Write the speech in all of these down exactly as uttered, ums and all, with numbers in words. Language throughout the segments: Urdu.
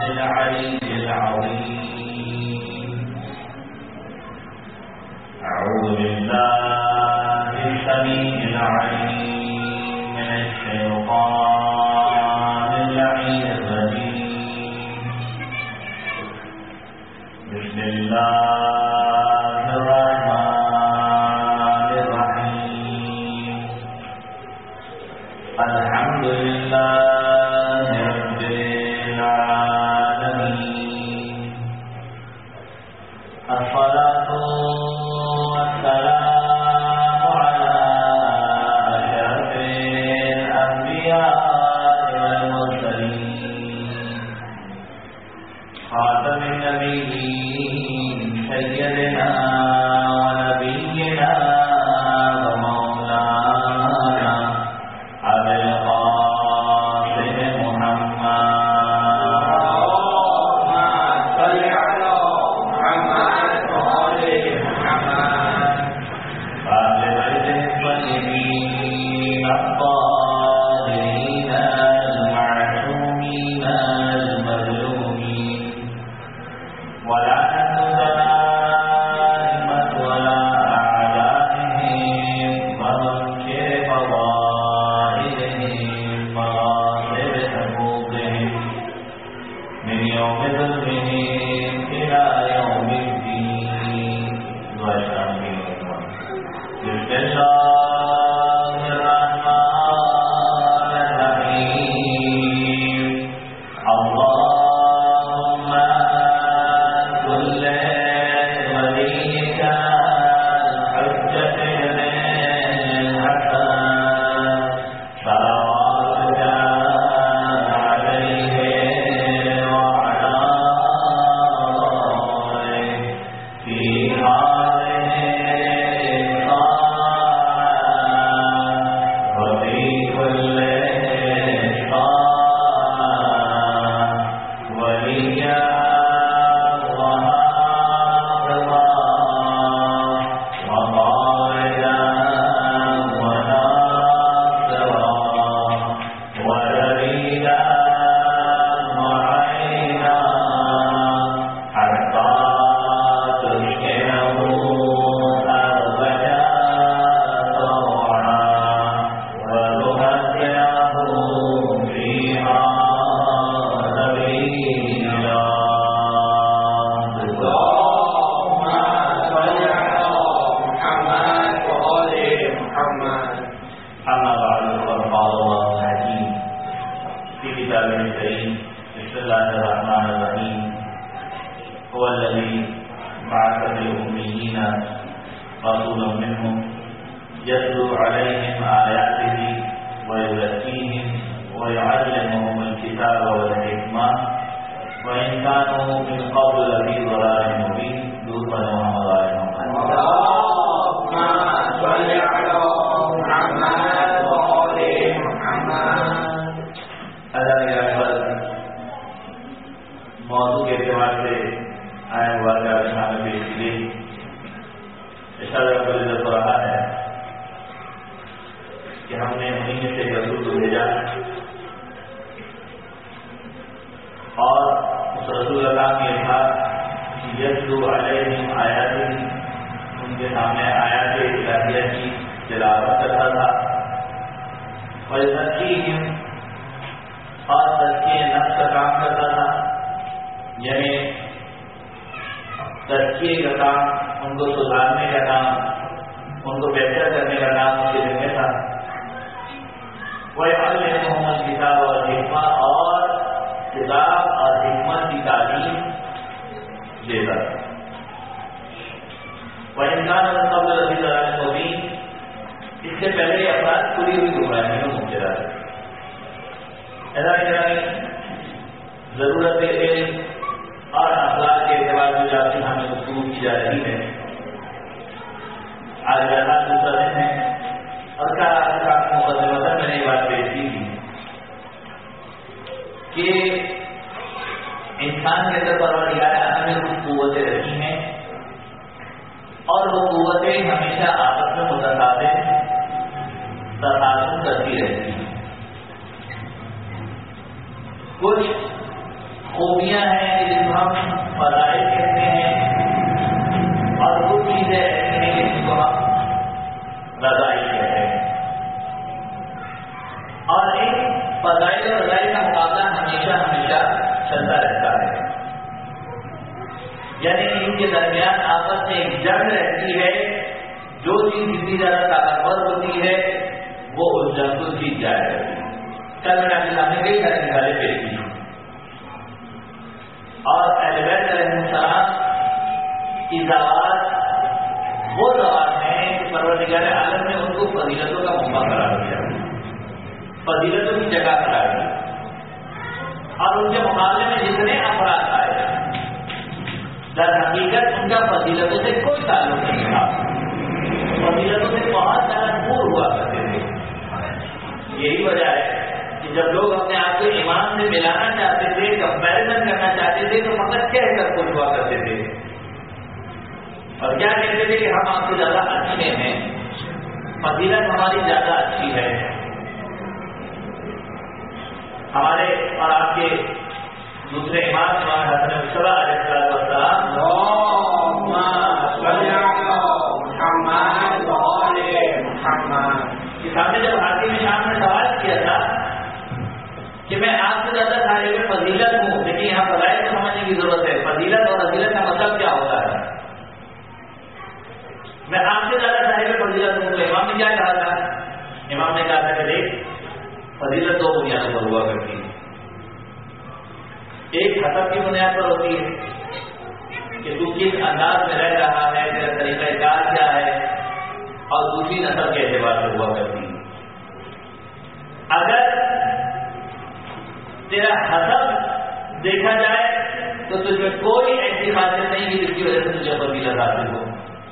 العلي العظيم. أعوذ بالله السميع العليم من الشيطان اللعين الرجيم. بسم الله الرحمن الرحيم. الحمد لله رب العالمين. الصلاة والسلام على أشرف الأنبياء والمرسلين خاتم النبيين سيدنا ونبينا ومولانا أبي القاسم محمد. اللهم صل على محمد وآل محمد. أهل بيته الطيبين الطاهرين المعصومين المظلومين. ولعنة دائمة على أعدائهم ومنكر فضائلهم وغاصب حقوقهم من يوم ظلمهم إلى يوم الدين. بسم الله الرحمن الرحيم. اللهم كل وليك الحجة بن الحسن صلواتك عليه وعلى آله في هذه الساعة وفي كل ساعة وليا وحافظا وقائدا وناصرا ودليلا وعينا حتى تسكنه أرضك طوعا وتمتعه فيها سبيلا. اللهم صل على محمد وآل محمد. أما بعد فقد قال الله الحكيم في كتابه الكريم. بسم الله الرحمن الرحيم. هو الذي بعث في الأميين رسولا منهم يتلو عليهم آياته ويزكيهم ويعلمهم الكتاب والحكمة وإن كانوا من قبل لفي ضلال مبين. دوسرا محمد آل محمد. اللهم صل على محمد وآل محمد. اللہ کے اکبر موضوع کے اعتبار سے آئے واقعہ شامل پیش کی گئی. ارشاد رب العزت ہو رہا ہے کہ ہم نے انہیں میں سے ایک رسول کو بھیجا اور اس رسول کا کام یہ تھا کہ یتلو علیہم آیاتہ، ان کے سامنے آیات الہیہ کی تلاوت کرتا تھا. ویزکیہم، اور تزکیہ نفس کا کام کرتا تھا، یعنی تزکیے کا کام، ان کو سدھارنے کا کام، ان کو بہتر کرنے کا کام اس کے ذمہ تھا. وَيُعَلِّمُهُمُ الْكِتَابَ وَالْحِکْمَةَ، اور کتاب اور حکمت کی تعلیم دیتا تھا. وَإِنْ كَانَ مِنْ قَبْلِ لَفِي ضَلَالٍ مُبِينٍ، اس سے پہلے یہ افراد کھلی ہوئی گمراہی میں مبتلا تھے. ایسا کہ ضرورت علم اور اخلاق کے اعتبار سے جاتی ہمیں گفتگو کی جا رہی ہے. آج ایسا دوسرا دن ہے اور کیا مقدمہ میں نے یہ بات پیش کی تھی کہ انسان کے اندر پروردگار عالم میں کچھ قوتیں رکھی ہیں اور وہ قوتیں ہمیشہ آپس میں متضاد تصادم کرتی رہتی ہیں. کچھ خوب خوبیاں ہیں جن کو ہم فضائل کہتے ہیں، اور کچھ چیزیں ایسی ہیں جن کو ہم رضائل کہتے ہیں، اور ان فضائل اور رضائل کا مقابلہ ہمیشہ ہمیشہ چلتا رہتا ہے، یعنی ان کے درمیان آپس میں ایک جنگ رہتی ہے، جو چیز جتنی زیادہ طاقتور ہوتی ہے وہ اس جنگ کو جیت جائے گا۔ کل میں نے آپ کے سامنے کئی ساری مثالیں پیش کی، اور اہل بیت علیہ السلام کی ذوات وہ ذوات ہیں کہ پروردگار عالم نے ان کو فضیلتوں کا موقع قرار دیا، فضیلتوں کی جگہ قرار دی، اور ان کے مقابلے میں جتنے افراد آئے در حقیقت ان کا فضیلتوں سے کوئی تعلق نہیں تھا، فضیلتوں سے بہت زیادہ دور ہوا کرتے تھے۔ یہی وجہ ہے کہ جب لوگ اپنے آپ کو ایمان سے ملانا چاہتے تھے، کمپیریزن کرنا چاہتے تھے، تو فقط کہہ کر خوش ہوا کرتے تھے، اور کیا کہتے تھے کہ ہم آپ سے زیادہ اچھے ہیں، فضیلت ہماری زیادہ اچھی ہے، ہمارے اور آپ کے دوسرے امام امام حسن مصطفیٰ علیہ السلام کے سامنے جب حاکم شام نے سوال کیا تھا کہ میں آپ سے زیادہ صاحب فضیلت ہوں، لیکن یہاں فضائل کو سمجھنے کی ضرورت ہے، فضیلت اور فضیلت کا مطلب کیا ہوتا ہے؟ میں آپ سے زیادہ صاحب فضیلت ہوں، تو امام نے کیا کہا تھا؟ امام نے کہا تھا کہ دیکھ، فضیلت دو بنیادوں پر ہوا کرتی ہے، ایک حسب کی بنیاد پر ہوتی ہے کہ تو کس انداز میں رہ رہا ہے، تیرا طریقہ کار کیا ہے، اور دوسری نسل کے اعتبار سے ہوا کرتی ہے۔ اگر تیرا حسب دیکھا جائے تو تجھ میں کوئی ایسی خاصیت نہیں کہ جس کی وجہ سے تجھے فضیلت حاصل ہو،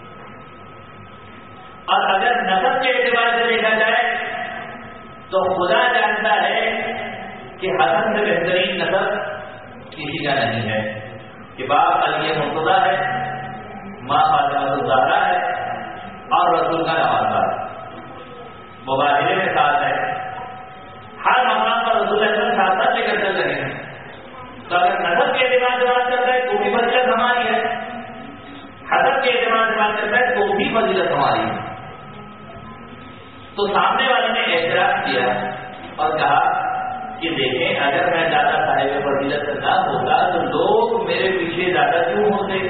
اور اگر نسب کے اعتبار سے دیکھا جائے تو خدا جانتا ہے کہ حسن سے بہترین نسب کسی کا نہیں ہے، کہ باپ علی مرتضیٰ ہے، ماں فاطمہ الزہرا ہے، اور رسول کا نوازا مباہرے میں ساتھ ہے، ہر مقام پر رسول اکرم ساتھ ساتھ لے کر چل رہے ہیں، تو اگر نسب کے اعتبار سے بات کرتا ہے تو بھی فضیلت ہماری ہے، حسب کے اعتبار سے بات کرتا ہے تو بھی فضیلت ہماری ہے۔ تو سامنے والے نے اعتراض کیا اور کہا کہ دیکھیں، اگر میں زیادہ صاحب فضیلت نہ ہوتا تو لوگ میرے پیچھے زیادہ کیوں ہوتے؟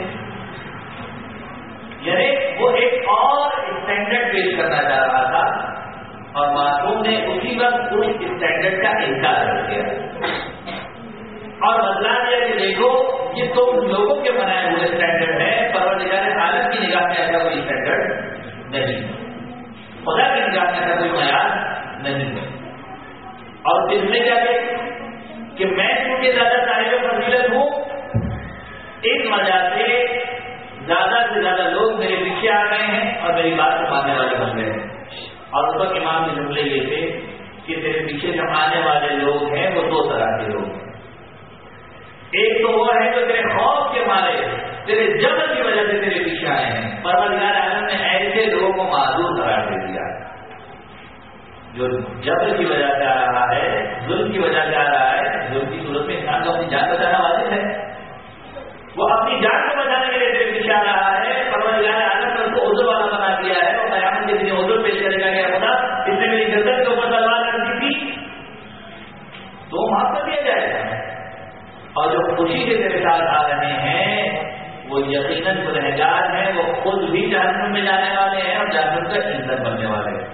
یعنی وہ ایک اور اسٹینڈرڈ پیش کرنا چاہ رہا تھا، اور معصوم نے اسی وقت اس اسٹینڈرڈ کا انکار کر دیا اور بتلا دیا کہ دیکھو یہ تو لوگوں کے بنائے ہوئے اسٹینڈرڈ ہے، پروردگار عالم کی نگاہ میں ایسا کوئی اسٹینڈرڈ نہیں، خدا کی نگاہ میں ایسا کوئی معیار نہیں ہے۔ اور اس میں کیا کہ میں چونکہ زیادہ صاحب فضیلت ہوں، اس وجہ سے زیادہ سے زیادہ لوگ میرے پیچھے آ گئے ہیں اور میری بات کو ماننے والے بن گئے ہیں۔ اور اس وقت امام کے جملے یہ تھے کہ تیرے پیچھے جو آنے والے لوگ ہیں وہ دو طرح کے لوگ ہیں، ایک تو وہ ہے جو تیرے خوف کے مارے، تیرے جبر کی وجہ سے تیرے پیچھے آئے ہیں، پروردگار عالم نے ایسے لوگوں کو معذور قرار دے دیا، جو جبر کی وجہ سے آ رہا ہے، ظلم کی وجہ سے آ رہا ہے۔ ظلم کی صورت میں انسان کو اپنی جان بچانا واجب ہے، وہ اپنی جان کو بچانے کے لیے تیرے پیچھے آ رہا ہے، پروردگار عالم نے اس کو عذر والا بنا دیا ہے، اور قیامت کے دن عذر پیش کرے گا کہ خدا اس نے میری گردن کے اوپر تلوار رکھ دی تھی تو معاف کر دیا جائے گا، اور جو خوشی سے تیرے ساتھ آ رہے ہیں وہ یقیناً گنہگار ہیں، وہ خود بھی جہنم میں جانے والے ہیں اور جہنم کا ایندھن بننے والے ہیں۔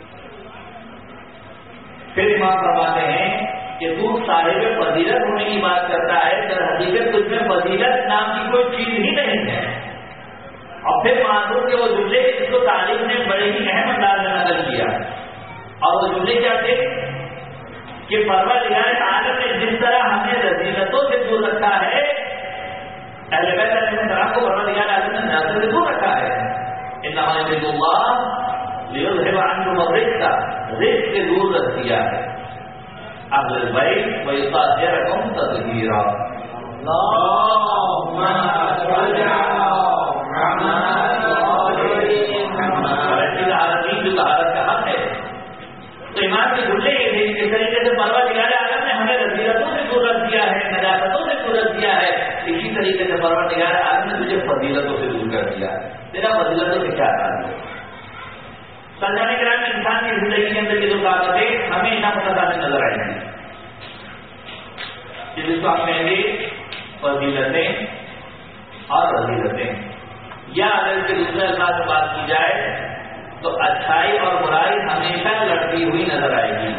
پھر امام فرماتے ہیں کہ تو صاحب فضیلت ہونے کی بات کرتا ہے، در حقیقت تجھ میں فضیلت نام کی کوئی چیز ہی نہیں ہے۔ اور پھر معذور کے وہ جملے جس کو تعلیم نے بڑے ہی اہم انداز میں نقل کیا، اور وہ جملے کیا تھے کہ پروردگار عالم نے جس طرح ہمیں رذیلتوں سے دور رکھا ہے، اہل بیت علیہ السلام کو پروردگار عالم نے نازل سے دور رکھا ہے۔ انما یرید اللہ لیذھب عنکم الرجس، رزق سے دور رکھ دیا ہے اہل البیت ویطہرکم تطہیرا۔ اللہم صل علی محمد عالمین، جو طہارت کا حق ہے۔ تو ایمان کے جملے یہ تھے کہ اس طریقے سے پروردگار عالم نے ہمیں رذیلتوں سے دور رکھ دیا ہے، نجاستوں سے دور رکھ طریقے سے پروردگار عالم نے تجھے فضیلتوں سے دور کر دیا، تیرا فضیلتوں سے کیا تعلق؟ سمجھانے کے بعد انسان کی زندگی کے اندر یہ دو طاقتیں ہمیشہ متضاد نظر آئیں گی، جس کو ہم کہیں گے فضیلتیں اور رذیلتیں، یا اگر اس کے دوسرے الفاظ سے بات کی جائے تو اچھائی اور برائی ہمیشہ لڑتی ہوئی نظر آئے گی،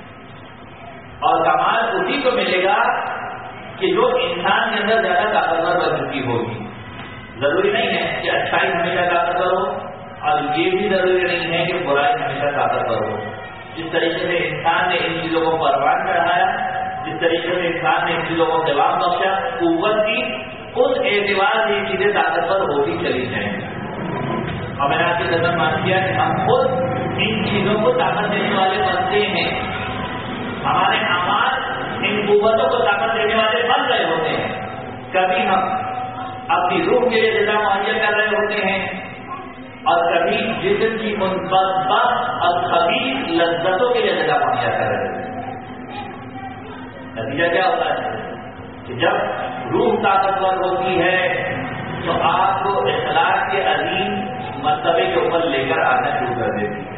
اور کمال اسی کو ملے گا کہ جو انسان کے اندر زیادہ طاقتور بن چکی ہوگی۔ ضروری نہیں ہے کہ اچھائی ہمیشہ طاقتور ہو، اور یہ بھی ضروری نہیں ہے کہ برائی ہمیشہ طاقتور ہو۔ جس طریقے سے انسان نے ان چیزوں کو پروان چڑھایا، جس طریقے سے انسان نے ان چیزوں کو جواب بخشا، قوت کی، اس اعتبار سے یہ چیزیں طاقتور ہوتی چلی جائیں گی۔ اور میں نے آپ کی نظر مان کیا کہ ہم خود ان چیزوں کو طاقت دینے والے بنتے ہیں، ہمارے اعمال ان قوتوں کو طاقت دینے والے بن رہے ہوتے ہیں۔ کبھی ہم اپنی روح کے لیے جزا مہیا کر رہے ہوتے ہیں، اور کبھی جسم کی مثبت اور خبیث لذتوں کے لیے جگہ مہیا کر رہے ہیں۔ نتیجہ کیا ہوتا ہے کہ جب روح طاقتور ہوتی ہے تو آپ کو اخلاق کے عظیم مرتبے کے اوپر لے کر آنا شروع کر دیتی ہے،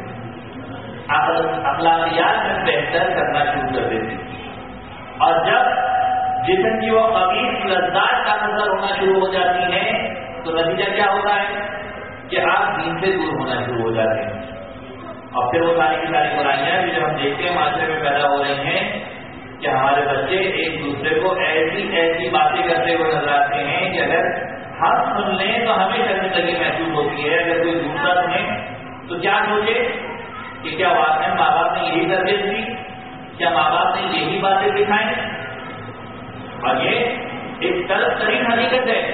اخلاقیات میں بہتر کرنا شروع کر دیتی ہے، اور جب جسم کی وہ خبیث لذات طاقتور ہونا شروع ہو جاتی ہیں تو نتیجہ کیا ہوتا ہے کہ آپ دین سے دور ہونا شروع ہو جاتے ہیں، اور پھر وہ ساری کی ساری برائیاں بھی جو ہم دیکھتے ہیں معاشرے میں پیدا ہو رہی ہیں کہ ہمارے بچے ایک دوسرے کو ایسی ایسی باتیں کرتے ہوئے نظر آتے ہیں کہ اگر ہم سن لیں تو ہمیں شرمندگی محسوس ہوتی ہے، اگر کوئی دوسرا سنے تو کیا سوچے کہ کیا واقعی ماں باپ نے یہی تربیت دی، کیا ماں باپ نے یہی باتیں سکھائیں؟ اور یہ ایک طرف ترین حقیقت ہے۔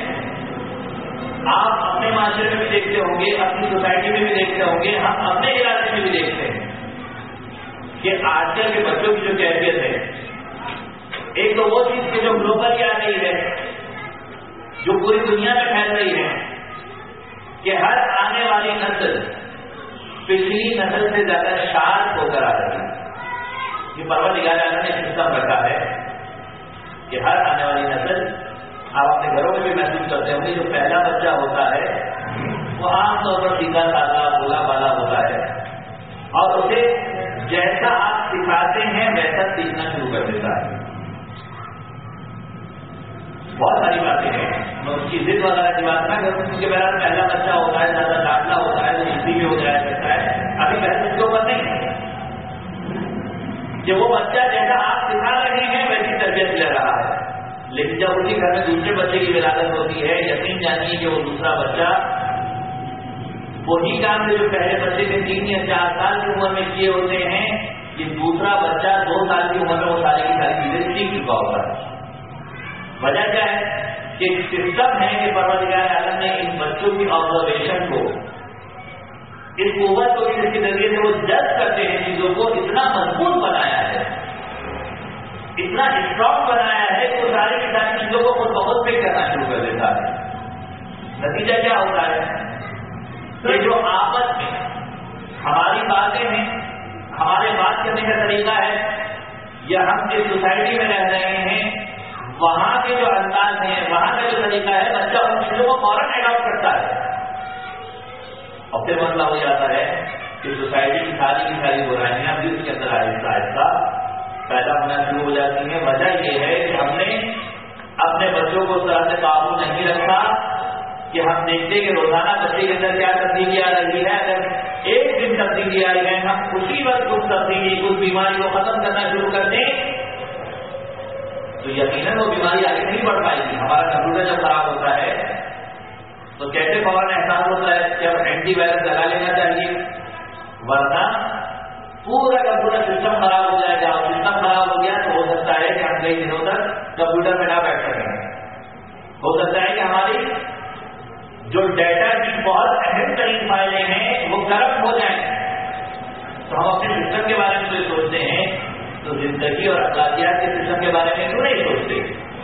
آپ اپنے معاشرے میں بھی دیکھتے ہوں گے، اپنی سوسائٹی میں بھی دیکھتے ہوں گے، ہم اپنے علاقے میں بھی دیکھتے ہیں کہ آج کل کے بچوں کی جو کیفیت ہے، ایک تو وہ چیز کہ جو گلوبل آ رہی ہے، جو پوری دنیا میں پھیل رہی ہے، کہ ہر آنے والی نسل پچھلی نسل سے زیادہ شاد ہو کر آ رہی ہے۔ یہ پروردگار عالم نے سسٹم رکھا ہے کہ ہر آنے والی نسل، آپ اپنے گھروں میں بھی محسوس کرتے ہوں گے، جو پہلا بچہ ہوتا ہے وہ عام طور پر سیدھا سادہ بولا بالا ہوتا ہے، اور اسے جیسا آپ سکھاتے ہیں ویسا سیکھنا شروع کر دیتا ہے۔ بہت ساری باتیں ہیں، میں اس کی ضد وغیرہ کی بات نہ کروں، کیونکہ بہرحال پہلا بچہ ہوتا ہے، زیادہ داخلہ ہوتا ہے تو ہندی بھی ہو جایا کرتا ہے، ابھی بحث اس کے اوپر نہیں ہے کہ وہ بچہ جیسا آپ سکھا رہے ہیں ویسی تربیت لے رہا ہے، لیکن جب اسی گھر میں دوسرے بچے کی ولادت ہوتی ہے، یقین جانیے کہ وہ دوسرا بچہ وہی کام جو پہلے بچے نے تین یا چار سال کی عمر میں کیے ہوتے ہیں، یہ دوسرا بچہ دو سال کی عمر میں وہ ساری کی ساری چیزیں سیکھ چکا ہوتا ہے۔ وجہ کیا ہے کہ ایک سسٹم ہے کہ پروردگار عالم نے ان بچوں کی آبزرویشن کو، اس قوت کو جس کے ذریعے سے وہ جج کرتے ہیں چیزوں کو، اتنا مضبوط بنایا ہے، اتنا اسٹرانگ بنایا ہے کہ وہ ساری کی ساری چیزوں کو خود بخود پہ کرنا شروع کر دیتا ہے۔ نتیجہ کیا ہوتا ہے کہ جو آپس میں ہماری باتیں ہیں، ہمارے بات کرنے کا طریقہ ہے، یا ہم جس سوسائٹی میں رہ رہے ہیں وہاں کے جو انداز ہیں، وہاں کا جو طریقہ ہے، بچہ ان چیزوں کو فوراً اڈاپٹ کرتا ہے، اور پھر مسئلہ ہو جاتا ہے کہ سوسائٹی کی ساری کی ساری برائیاں بھی اس کے اندر آہستہ آہستہ پیدا ہونا شروع ہو جاتی ہیں۔ وجہ یہ ہے کہ ہم نے اپنے بچوں کو اس طرح سے قابو نہیں رکھا کہ ہم دیکھتے کہ روزانہ بچے کے اندر کیا تبدیلی آ رہی ہے، اگر ایک دن تبدیلی آئی ہے ہم اسی وقت اس تبدیلی اس بیماری کو ختم کرنا شروع کر دیں تو یقیناً وہ بیماری آگے نہیں بڑھ پائے گی۔ ہمارا کمپیوٹر جب خراب ہوتا ہے تو کیسے فوراً احساس ہوتا ہے کہ اب اینٹی وائرس لگا لینا چاہیے، ورنہ پورا کمپیوٹر سسٹم خراب ہو جائے گا، اور سسٹم خراب ہو گیا تو ہو سکتا ہے کہ ہم کئی دنوں تک کمپیوٹر میں نہ بیٹھ سکیں، ہو سکتا ہے کہ ہماری جو ڈیٹا کی بہت اہم ترین فائلیں ہیں وہ کرپٹ ہو جائیں۔ تو ہم اپنے سسٹم کے بارے میں جو سوچتے ہیں تو زندگی اور اخلاقیات کے سسٹم کے بارے میں کیوں نہیں سوچتے؟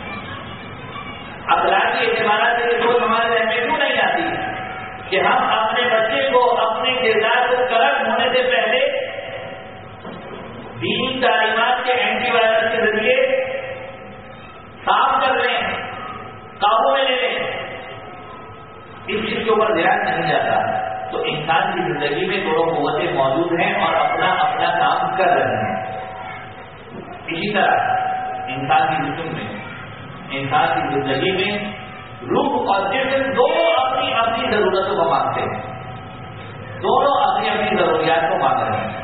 اخلاقی اعتبارات سے یہ سوچ ہمارے ذہن میں کیوں نہیں آتی کہ ہم اپنے بچے کو اپنے کردار کو کرپٹ ہونے سے پہلے دین تعلیمات کے اینٹی وائرس کے ذریعے صاف کر لیں، قابو میں لے اوپر دھیان نہیں جاتا تو انسان کی زندگی میں دونوں قوتیں موجود ہیں اور اپنا اپنا کام کر رہے ہیں. اسی طرح انسان کی جسم میں، انسان کی زندگی میں روح اور جسم دونوں اپنی اپنی ضرورتوں کو مانگتے ہیں، دونوں اپنی اپنی ضروریات کو مانگ رہے ہیں.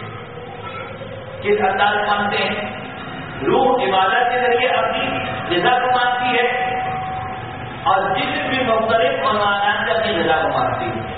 کس انداز مانگتے ہیں؟ روح عبادت کے ذریعے اپنی غذا کو مانگتی ہے اور جسم بھی مختلف عنوانات سے اپنی غذا کو مانگتی ہے.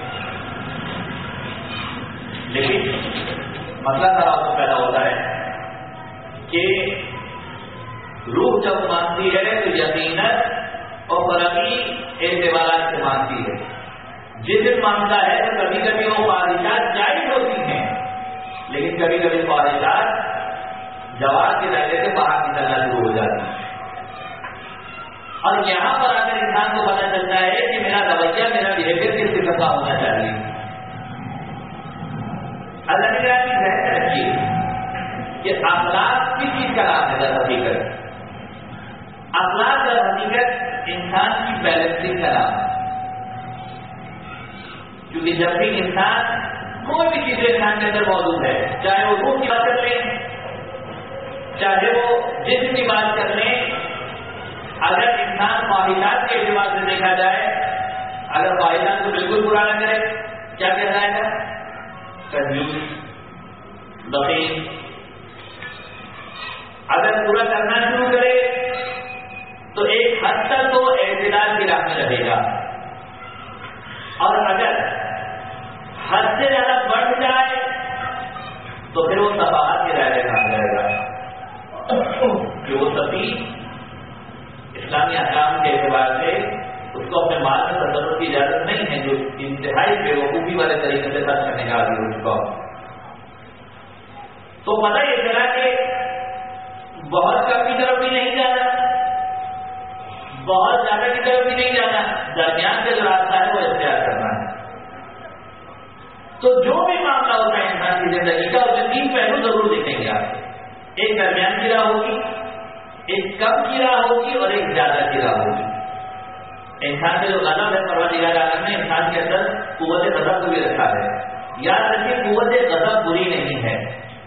لیکن مسئلہ ذرا تو پیدا ہوتا ہے کہ روح جب مانگتی ہے تو یقیناً اور قلبی اعتبارات سے مانگتی ہے. جسم مانگتا ہے تو کبھی کبھی وہ خواہشات جائز ہوتی ہیں، لیکن کبھی کبھی خواہشات جواب کے دائرے سے باہر نکلنا شروع ہو جاتی ہے. اور یہاں پر آ کر انسان کو پتا چلتا ہے کہ میرا رویہ، میرا بہیویئر کس قسم کا ہونا چاہیے. اللہ نے کہا کہ ذہن رکھیے کہ اخلاق کس چیز کا نام ہے؟ در حقیقت اخلاق در حقیقت انسان کی بیلنسنگ کا نام ہے. کیونکہ جب بھی انسان کوئی بھی چیز انسان کے اندر موجود ہے، چاہے وہ روح کی بات کر لیں، چاہے وہ جسم کی بات کر لیں، اگر انسان خواہشات کے اعتبار سے دیکھا جائے، اگر خواہشات کو بالکل پورا نہ کرے کیا کہہ جائے گا؟ کنجوس، بخیل. اگر پورا کرنا شروع کرے تو ایک حد تک تو اعتدال کی راہ میں رہے گا، اور اگر حد سے زیادہ بڑھ جائے تو پھر وہ تباہت کے دائرے میں آ جائے گا. کہ وہ سبھی اسلامی احکام کے اعتبار سے اس کو اپنے مال میں تصرف کی اجازت نہیں ہے، جو انتہائی بے وقوفی والے طریقے سے خرچ کرنے کا عادی ہو چکا ہو. تو پتہ یہ چلا کہ بہت کم کی طرف بھی نہیں جانا، بہت زیادہ کی طرف بھی نہیں جانا، درمیان سے جو راستہ ہے وہ اختیار کرنا ہے. تو جو بھی معاملہ ہوتا ہے انسان کی زندگی کا، اس میں تین پہلو ضرور دکھیں گے آپ. ایک درمیان کی راہ ہوگی، ایک کم کی راہ ہوگی اور ایک زیادہ کی راہ ہوگی. انسان سے جو غضب ہے پروردگار عالم نے انسان کے اندر قوت غضب کو بھی رکھا ہے. یاد رکھیے قوت غضب بری نہیں ہے،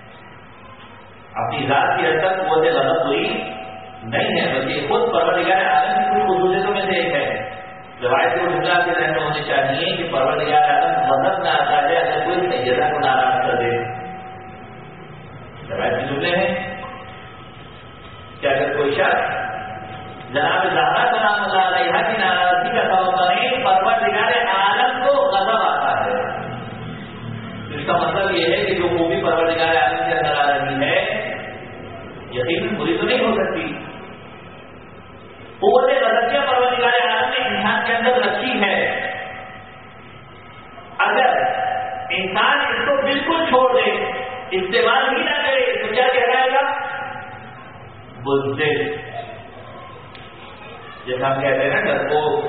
اپنی ذات کی حد تک قوت غضب بری نہیں ہے، بلکہ خود پروردگار عالم کی کچھ خصوصیتوں میں سے ایک ہے. روایت کو جملہ کے ذہن میں ہونے چاہیے کہ پروردگار عالم غضب نہ آتا ہے اگر کوئی سیدہ کو ناراض کر دے. روایت کے جملے ہیں کہ اگر کوئی شخص جناب زہرا کا نام اللہ علیہ کی ناراضگی کا سبب بنے، پروردگار عالم کو غضب آتا ہے. اس کا مطلب یہ ہے کہ جو خوبی پروردگار عالم کے اندر آ رہی ہے یقیناً بری تو نہیں ہو سکتی. قوت غضب پروردگار عالم نے انسان کے اندر رکھی ہے. اگر انسان اس کو بالکل چھوڑ دے، استعمال ہی نہ کرے تو کیا کہلائے گا؟ بزدل. جیسا ہم کہتے ہیں نا ڈرپوک،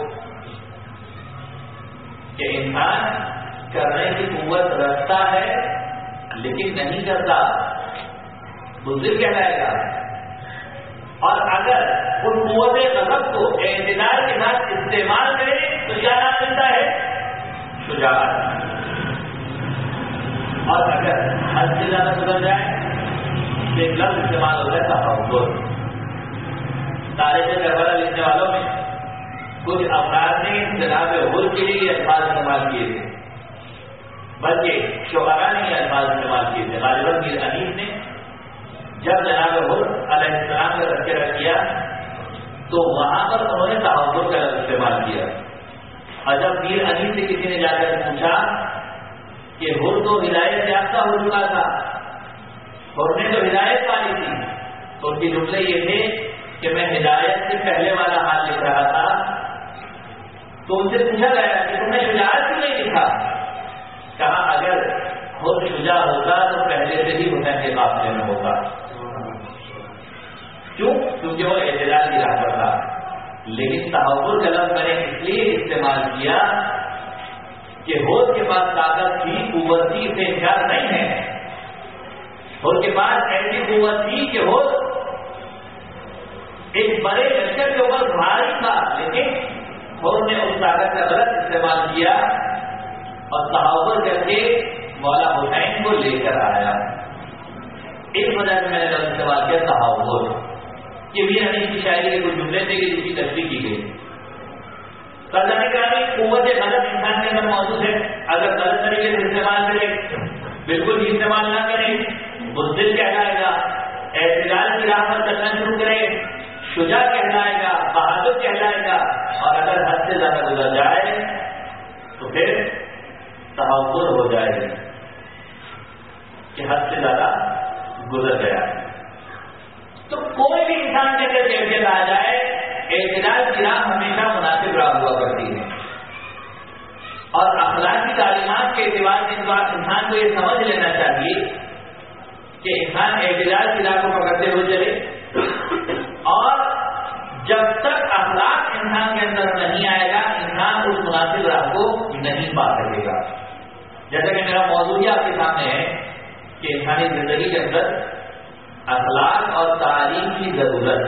کہ انسان کرنے کی قوت رکھتا ہے لیکن نہیں کرتا، بزدل کہلائے گا. اور اگر اس قوت غضب کو اعتدال کے ساتھ استعمال کرے تو کیا نام ملتا ہے؟ شجاعت. اور اگر حد سے زیادہ گزر جائے تو ایک لفظ استعمال ہوتا ہے تحفظ. تاریخ کربلا لکھنے والوں میں کچھ افراد نے جناب حر کے لیے یہ الفاظ استعمال کیے تھے، بلکہ شعراء نے یہ الفاظ استعمال کیے تھے. غالباً میر انیس نے جب جناب حر علیہ السلام کا تذکرہ کیا تو وہاں پر انہوں نے تحفظ کا لفظ استعمال کیا. اور جب میر انیس سے کسی نے جا کر پوچھا کہ حر تو ہدایت یافتہ ہو چکا تھا، حر نے تو ہدایت پائی تھی، تو ان کے جملے یہ تھے کہ میں ہدایت سے پہلے والا حال لکھ رہا تھا. تو ان سے پوچھا گیا کہ تم نے شجاعت کیوں نہیں لکھا؟ کہا اگر خود شجاع ہوتا تو پہلے سے ہی حسین کے قافلے میں ہوتا. کیوں؟ کیونکہ وہ اعتدال کی راہ پر تھا. لیکن تحفظ کا لفظ میں نے اس لیے استعمال کیا کہ حوض کے پاس طاقت تھی، قوت تھی، اسے انکار نہیں ہے. حوض کے پاس ایسی قوت تھی کہ حوض ایک بڑے لشکر کے اوپر بھاری تھا، لیکن حوض نے اس طاقت کا غلط استعمال استعمال کیا اور تحول کر کے مولا حسین کو لے کر آیا. اس وجہ سے میں نے لفظ استعمال کیا تحول. یہ بھی حنیف کی شاعری کے کچھ جملے تھے کہ جس کی تشریح کی گئی. قدرے کرانی قوت غلط انسان کے اندر موجود ہے. اگر غلط طریقے سے استعمال کرے, بالکل بھی استعمال نہ کرے, بزدل کہلائے گا. اعتدال کی راہ پر چلنا شروع کرے, شجاع کہلائے گا, بہادر کہلائے گا. اور اگر حد سے زیادہ گزر جائے تو پھر تحول ہو جائے گی کہ حد سے زیادہ گزر گیا. تو کوئی بھی انسان کے اندر کیفیت آ جائے, اعتدال کی راہ ہمیشہ مناسب راہ ہوا کرتی ہے. اور اخلاقی تعلیمات کے اعتبار سے انسان کو یہ سمجھ لینا چاہیے کہ انسان اعتدال کی راہ کو پکڑتے ہوئے چلے, اور جب تک اخلاق انسان کے اندر نہیں آئے گا انسان اس مناسب راہ کو نہیں پا سکے گا. جیسا کہ میرا موضوع آپ کے سامنے ہے کہ انسانی زندگی کے اندر اخلاق اور تعلیم کی ضرورت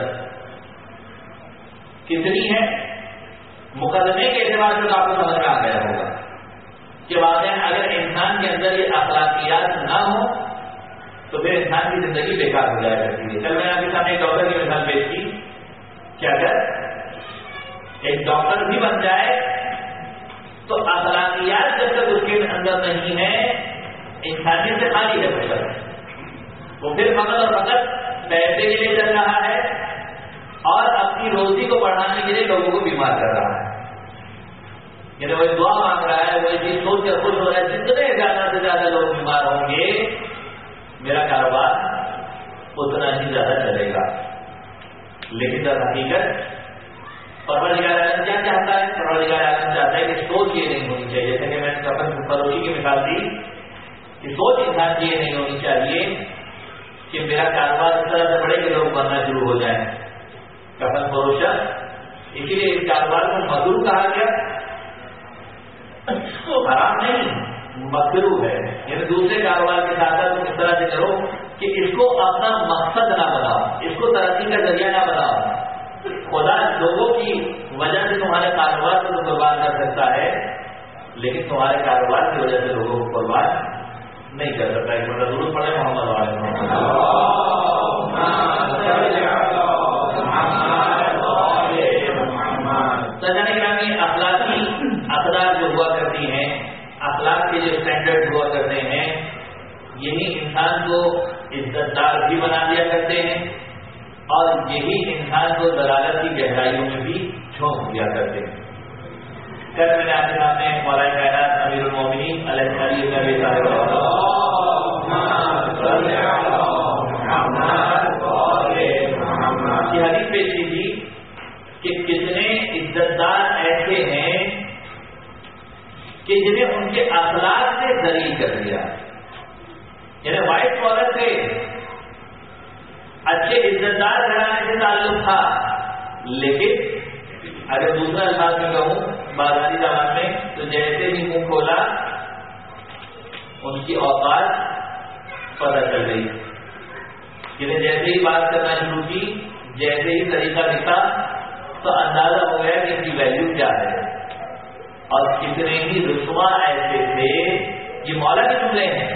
کتنی ہے. مقدمے کے اعتبار سے آپ کو سمجھ میں آ گیا ہوگا کہ واقعی اگر انسان کے اندر یہ اخلاقیات نہ ہو تو پھر انسان کی زندگی بیکار ہو جائے کرتی ہے. کل میں آپ کے سامنے ایک ڈاکٹر کی مثال پیش کی کہ اگر ایک ڈاکٹر بھی بن جائے تو اخلاقیات جب تک اس کے اندر نہیں ہے انسانیت سے خالی ہے بشر. وہ پھر فقط اور فقط پیسے کے لیے چل رہا ہے اور اپنی روزی کو بڑھانے کے لیے لوگوں کو بیمار کر رہا ہے. یعنی وہ دعا مانگ رہا ہے, وہ چیز سوچ کر خوش ہو رہا ہے جتنے زیادہ سے زیادہ لوگ بیمار ہوں گے میرا کاروبار اتنا ہی زیادہ چلے گا. لیکن در حقیقت پروردگار عالم کیا چاہتا ہے؟ پروردگار عالم چاہتا ہے کہ سوچ یہ نہیں ہونی چاہیے. جیسے کہ میں نے کفن فروشی کی مثال دی کہ سوچ انسان کی یہ نہیں ہونی چاہیے کہ میرا کاروبار اس طرح سے بڑھے کہ لوگ بننا شروع ہو جائیں. کفن فروشا اسی لیے اس کاروبار کو مکروہ کہا گیا. حرام نہیں, مکروہ ہے. یعنی دوسرے کاروبار کے ساتھ تم اس طرح سے کرو کہ اس کو اپنا مقصد نہ بناؤ, اس کو ترقی کا ذریعہ نہ بناؤ. خدا لوگوں کی وجہ سے تمہارے کاروبار کو قربان کر سکتا ہے لیکن تمہارے کاروبار کی وجہ سے لوگوں کو قربان نہیں کر سکتا. ایک بڑا ضرور پڑے محمد علیہ سجانے گرامی. اخلاقی اقدار جو ہوا کرتی ہیں, اخلاق کے جو اسٹینڈرڈ ہوا کرتے ہیں, یہی انسان کو عزت دار بھی بنا دیا کرتے ہیں اور یہی انسان کو ضلالت کی گہرائیوں میں بھی جھونک دیا کرتے ہیں. کل میں نے آپ کے سامنے مولا کائنات امیر المومنین علیہ السلام کی حدیث پیش کی تھی کہ کتنے عزت دار ایسے ہیں کہ جنہیں ان کے اخلاق سے ذلیل کر دیا. یعنی وائٹ کالر سے اچھے عزت دار گھرانے سے تعلق تھا, لیکن اگر دوسرا الفاظ میں کہوں بازاری زبان میں تو جیسے ہی منہ کھولا ان کی اوقات پتہ چل گئی. یعنی جیسے ہی بات کرنا شروع کی, جیسے ہی طریقہ دکھا تو اندازہ ہو گیا کہ ان کی ویلیو کیا ہے. اور کتنے ہی رسوا ایسے تھے, یہ مولا کے جملے ہیں,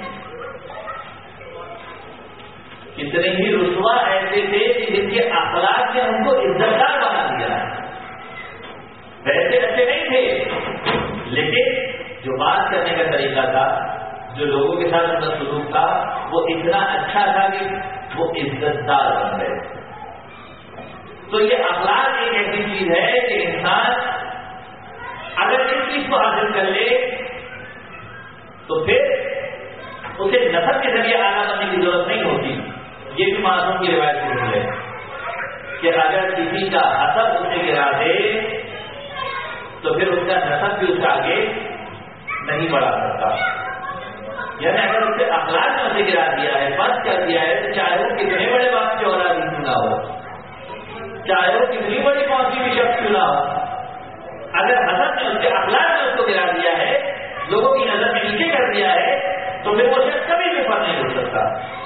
کتنے ہی رسوا ایسے تھے کہ جن کے اخلاق نے ان کو عزت دار بنا دیا. ویسے اچھے نہیں تھے لیکن جو بات کرنے کا طریقہ تھا, جو لوگوں کے ساتھ ان کا سلوک تھا, وہ اتنا اچھا تھا کہ وہ عزت دار بن گئے. تو یہ اخلاق ایک ایسی چیز ہے کہ انسان اگر اس چیز کو حاصل کر لے تو پھر اسے نسب کے ذریعے آگے بڑھنے کی ضرورت نہیں ہوتی. یہ بھی معصوم کی روایت سے ہے کہ اگر کسی کا حسب اسے گرا دے تو پھر اس کا نسب بھی اس کا آگے نہیں بڑھا سکتا. یعنی اگر اسے اخلاق میں اسے گرا دیا ہے, بس کر دیا ہے, تو چاہے وہ کتنے بڑے باپ کے اولاد ہی کیوں نہ ہو, چاہے وہ کتنی بڑی پہنچی بھی شخص کیوں نہ ہو, اگر حسب نے اس کے اخلاق میں اس کو گرا دیا ہے, لوگوں کی نظر میں نیچے کر دیا ہے, تو پھر وہ شخص کبھی بھی فرق نہیں ہو سکتا.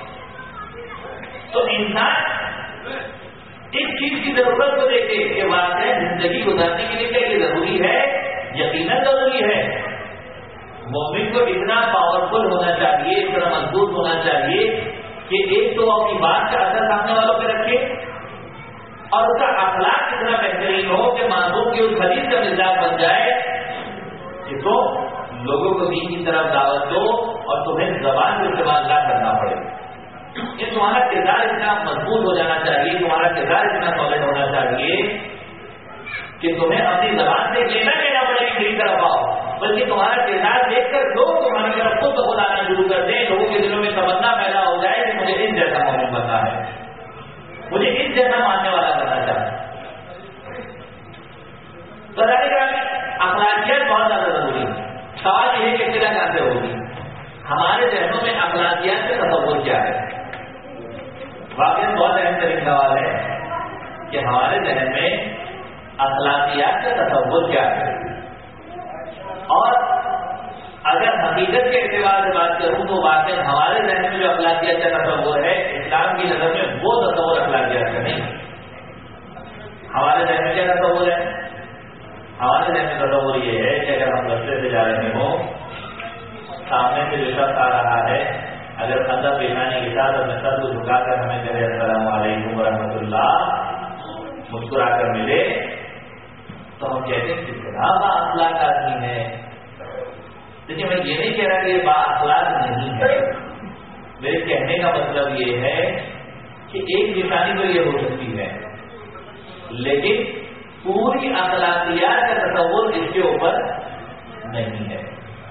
تو انسان اس چیز کی ضرورت کو دیکھے کہ واقعی زندگی گزارنے کے لیے کیا یہ ضروری ہے, یقیناً ضروری مومن کو اتنا پاورفل ہونا چاہیے، اتنا مضبوط ہونا چاہیے کہ ایک تو اپنی بات کا اثر سامنے والوں پہ رکھے اور اس کا اخلاق اتنا بہترین ہو کہ معصوم کی اس حدیث کا مزاج بن جائے کہ تو لوگوں کو دین کی طرف دعوت دو اور تمہیں زبان کا استعمال نہ کرنا پڑے. یہ تمہارا کردار اتنا مضبوط ہو جانا چاہیے، تمہارا کردار اتنا سالڈ ہونا چاہیے کہ تمہیں اپنی زبان سے لینا لینا پڑے کہ میری طرف آؤ، بلکہ تمہارا کردار دیکھ کر لوگ تمہاری طرف خود بخود آنا شروع کر دیں، لوگوں کے دلوں میں تمنا پیدا ہو جائے کہ مجھے اس جیسا مومن بننا ہے، مجھے اس جیسا ماننے والا بننا چاہتا ہے. تو اخلاقیات بہت زیادہ ضروری ہے. سوال یہ ہے کہ ابتدا کہاں سے ہوگی؟ ہمارے ذہنوں میں اخلاقیات کا تصور کیا ہے؟ واقعی بہت اہم ترین سوال ہے کہ ہمارے ذہن میں اخلاقیات کا تصور کیا ہے. اور اگر حقیقت کے اعتبار سے بات کروں تو واقعی ہمارے ذہن میں جو اخلاقیات کا تصور ہے اسلام کی نظر میں وہ تصور اخلاقیات کا نہیں. ہمارے ذہن میں کیا تصور ہے؟ ہمارے ذہن میں تصور یہ ہے کہ اگر ہم رستے سے جا رہے ہوں، سامنے سے جو شخص آ رہا ہے، اگر خندہ پیشانی کے ساتھ اپنے سر کو جھکا کر ہمیں کہے السلام علیکم ورحمۃ اللہ، مسکرا کر ملے تو ہم کہتے ہیں کتنا با اخلاق آدمی ہے. لیکن میں یہ نہیں کہہ رہا کہ یہ با اخلاق نہیں ہے. میرے کہنے کا مطلب یہ ہے کہ ایک نشانی تو یہ ہو سکتی ہے، لیکن پوری اخلاقیات کا تصور اس کے اوپر نہیں ہے.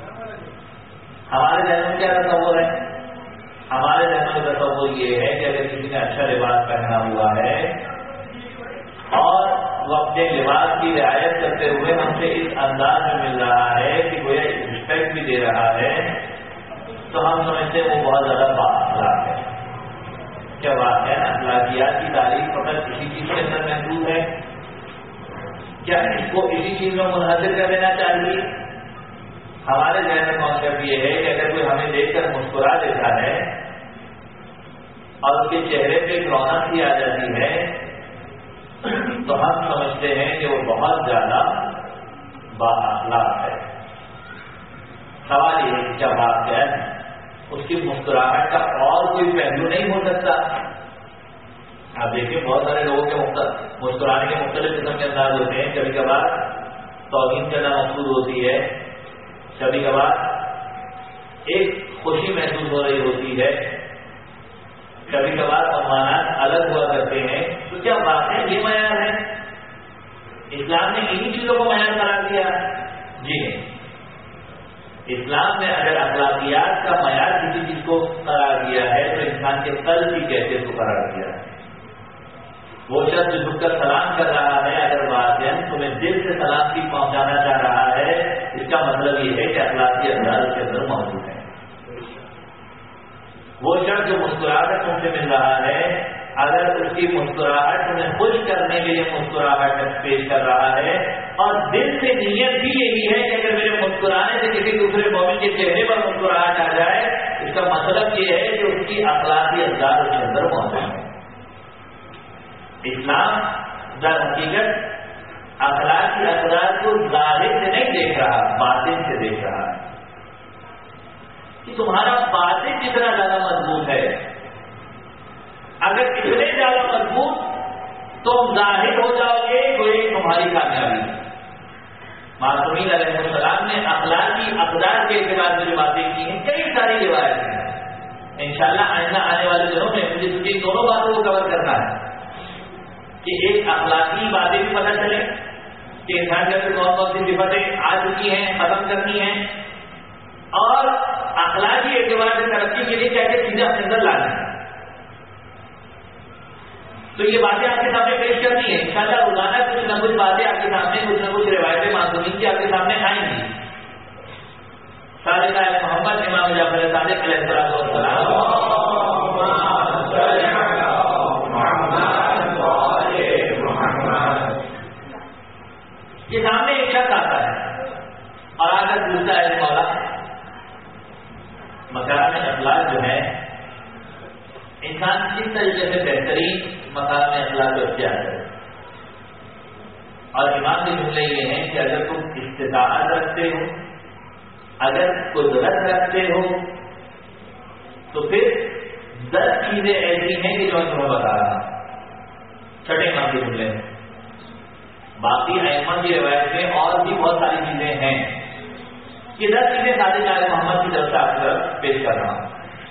ہمارے ذہن میں کیا تصور ہے؟ ہمارے ذہن میں تصور یہ ہے کہ اگر کسی نے اچھا لباس پہنا ہوا ہے اور وہ اپنے لباس کی رعایت کرتے ہوئے ہم سے اس انداز میں مل رہا ہے کہ گویا رسپیکٹ بھی دے رہا ہے، تو ہم سمجھتے ہیں وہ بہت زیادہ با اخلاق ہے. کیا بات ہے؟ اخلاقیات کی تعریف فقط کسی چیز کے اندر محدود ہے؟ کیا اس کو اسی چیز میں منحصر کر دینا چاہیے؟ ہمارے ذہن میں کانسیپٹ یہ ہے کہ اگر کوئی ہمیں دیکھ کر مسکرا دیتا ہے اور اس کے چہرے پہ ایک رونق سی آ جاتی ہے تو ہم سمجھتے ہیں کہ وہ بہت زیادہ با اخلاق ہے. سوال یہ ہے کہ کیا بات ہے اس کی مسکراہٹ کا اور کوئی پہلو نہیں ہو سکتا؟ آپ دیکھیں بہت سارے لوگوں کے مختلف مسکرانے کے مختلف قسم کے انداز ہوتے ہیں. کبھی کبھار توہین کرنا مقصود ہوتی ہے، کبھی کبھار ایک خوشی محسوس ہو رہی ہوتی ہے، کبھی کبھار سمانات الگ ہوا کرتے ہیں. تو کیا بات ہے یہ معیار ہے؟ اسلام نے انہی چیزوں کو معیار قرار دیا؟ جی نہیں. اسلام نے اگر اخلاقیات کا معیار کسی چیز کو قرار دیا ہے تو انسان کے قلب کی کیفیت کو قرار دیا ہے. وہ شخص جھک کر سلام کر رہا ہے، اگر واقعاً تمہیں دل سے سلامتی پہنچانا چاہ رہا ہے، اس کا مطلب یہ ہے کہ اخلاقی انداز کے اندر موجود ہے. وہ شخص جو مسکراہٹ تم سے مل رہا ہے، اگر اس کی مسکراہٹ تمہیں خوش کرنے کے لیے مسکراہٹ پیش کر رہا ہے اور دل سے نیت بھی یہی ہے کہ اگر میرے مسکرانے سے کسی دوسرے مومن کے چہرے پر مسکراہٹ آ جائے، اس کا مطلب یہ ہے کہ اس کی اخلاقی انداز اس کے اندر موجود ہے. اسلام در حقیقت اخلاقی اقدار کو ظاہر سے نہیں دیکھ رہا، باطن سے دیکھ رہا ہے کہ تمہارا باطن جتنا زیادہ مضبوط ہے، اگر اتنے زیادہ مضبوط تم ظاہر ہو جاؤ گے تو یہ تمہاری کامیابی. معصومین علیہ السلام نے اخلاقی اقدار کے اعتبار سے جو باتیں کی ہیں کئی ساری روایتیں ہیں. انشاءاللہ آئندہ آنے والے دنوں میں مجھے ان دونوں باتوں کو کور کرنا ہے کہ ایک اخلاقی باتیں بھی پتہ چلے کہ انسان کے اندر کون کون سی صفتیں آ چکی ہیں، ختم کرنی ہیں، اور اخلاقی اعتبار سے ترقی کے لیے کیا کیا چیزیں اپنے اندر لانی ہیں. تو یہ باتیں آپ کے سامنے پیش کرنی ہے. انشاءاللہ روزانہ کچھ نہ کچھ باتیں آپ کے سامنے، کچھ نہ کچھ روایتیں معصومین کی آپ کے سامنے آئیں گی. صادق محمد امام جعفر صادق علیہ السلام یہ سامنے ایک شخص آتا ہے اور آ کر پوچھتا ہے مولا مکان اخلاق جو ہے انسان کس طریقے سے بہترین مکان اخلاق کو اختیار کرے. اور امام کے جملے یہ ہیں کہ اگر تم استطاعت رکھتے ہو اگر قدرت رکھتے ہو تو پھر دس چیزیں ایسی ہیں کہ جو میں تمہیں بتا رہا ہوں. چھٹے کام کے جملے ہیں. باقی ائمہ کی روایت میں اور بھی بہت ساری چیزیں ہیں. یہ دس چیزیں صادق علیہ محمد کی طرف سے آپ کو پیش کر رہا ہوں